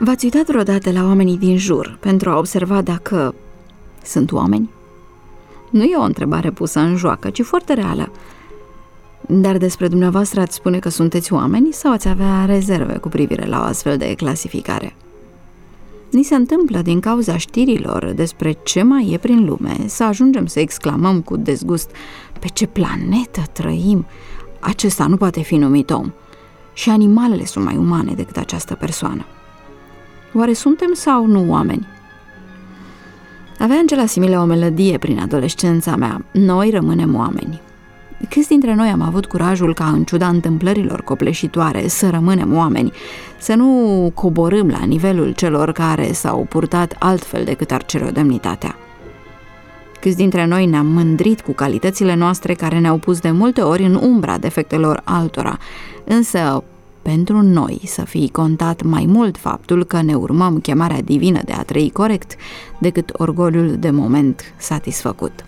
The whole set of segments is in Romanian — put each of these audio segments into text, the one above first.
V-ați uitat vreodată la oamenii din jur pentru a observa dacă sunt oameni? Nu e o întrebare pusă în joacă, ci foarte reală. Dar despre dumneavoastră ați spune că sunteți oameni sau ați avea rezerve cu privire la o astfel de clasificare? Ni se întâmplă din cauza știrilor despre ce mai e prin lume să ajungem să exclamăm cu dezgust: pe ce planetă trăim? Acesta nu poate fi numit om. Și animalele sunt mai umane decât această persoană. Oare suntem sau nu oameni? Avea Angela Simile o melodie prin adolescența mea: noi rămânem oameni. Câți dintre noi am avut curajul ca, în ciuda întâmplărilor copleșitoare, să rămânem oameni, să nu coborâm la nivelul celor care s-au purtat altfel decât ar cere o demnitatea? Câți dintre noi ne-am mândrit cu calitățile noastre care ne-au pus de multe ori în umbra defectelor altora, însă pentru noi să fie contat mai mult faptul că ne urmăm chemarea divină de a trăi corect decât orgoliul de moment satisfăcut.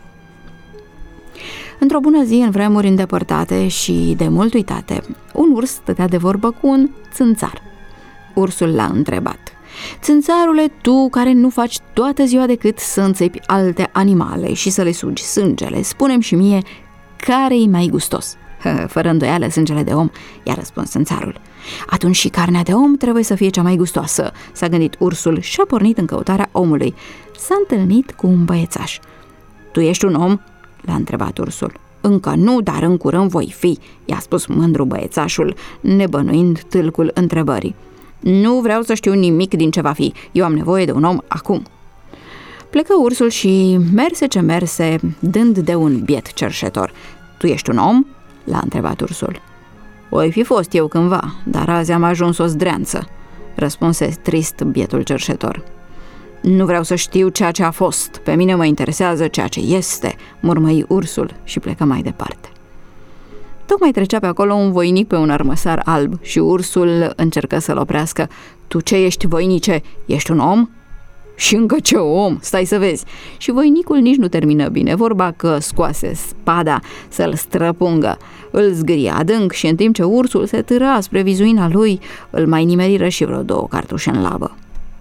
Într-o bună zi, în vremuri îndepărtate și de mult uitate, un urs stătea de vorbă cu un țânțar. Ursul l-a întrebat: țânțarule, tu care nu faci toată ziua decât să înțepi alte animale și să le sugi sângele, spune-mi și mie care-i mai gustos. Fără îndoială, sângele de om, i-a răspuns țânțarul. Atunci și carnea de om trebuie să fie cea mai gustoasă, s-a gândit ursul și a pornit în căutarea omului. S-a întâlnit cu un băiețaș. Tu ești un om? L-a întrebat ursul. Încă nu, dar în curând voi fi, i-a spus mândru băiețașul, nebănuind tâlcul întrebării. Nu vreau să știu nimic din ce va fi, eu am nevoie de un om acum. Plecă ursul și merse ce merse, dând de un biet cerșetor. Tu ești un om? L-a întrebat ursul. Oi fi fost eu cândva, dar azi am ajuns o zdreanță, răspunse trist bietul cerșetor. Nu vreau să știu ceea ce a fost, pe mine mă interesează ceea ce este, murmăi ursul și plecă mai departe. Tocmai trecea pe acolo un voinic pe un armăsar alb și ursul încercă să-l oprească. Tu ce ești, voinice? Ești un om? Și încă ce om, stai să vezi. Și voinicul nici nu termină bine vorba că scoase spada să-l străpungă. Îl zgârie adânc și în timp ce ursul se târa spre vizuina lui, îl mai nimeriră și vreo 2 cartușe în labă.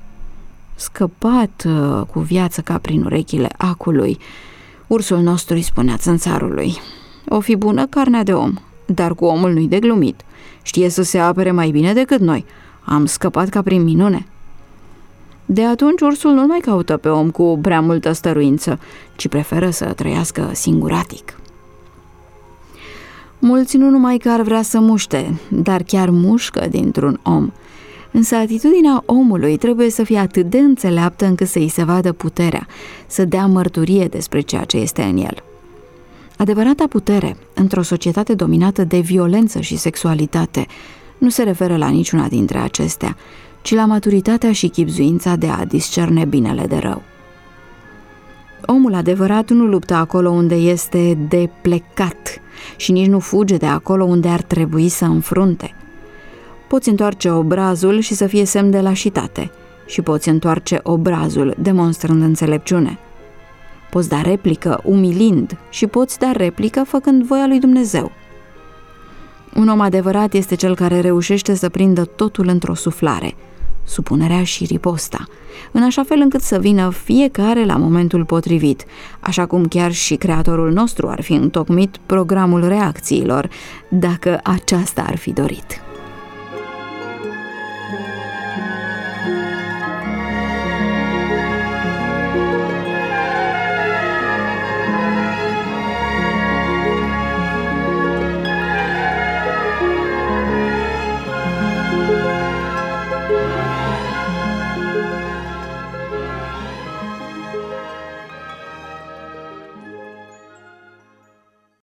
Scăpat cu viață ca prin urechile acului, ursul nostru îi spunea țânțarului: o fi bună carnea de om, dar cu omul nu-i de glumit. Știe să se apere mai bine decât noi. Am scăpat ca prin minune. De atunci ursul nu mai caută pe om cu prea multă stăruință, ci preferă să trăiască singuratic. Mulți nu numai că ar vrea să muște, dar chiar mușcă dintr-un om. Însă atitudinea omului trebuie să fie atât de înțeleaptă încât să-i se vadă puterea, să dea mărturie despre ceea ce este în el. Adevărata putere, într-o societate dominată de violență și sexualitate, nu se referă la niciuna dintre acestea, ci la maturitatea și chibzuința de a discerne binele de rău. Omul adevărat nu luptă acolo unde este de plecat și nici nu fuge de acolo unde ar trebui să înfrunte. Poți întoarce obrazul și să fie semn de lașitate și poți întoarce obrazul demonstrând înțelepciune. Poți da replică umilind și poți da replică făcând voia lui Dumnezeu. Un om adevărat este cel care reușește să prindă totul într-o suflare, supunerea și riposta, în așa fel încât să vină fiecare la momentul potrivit, așa cum chiar și Creatorul nostru ar fi întocmit programul reacțiilor, dacă aceasta ar fi dorit.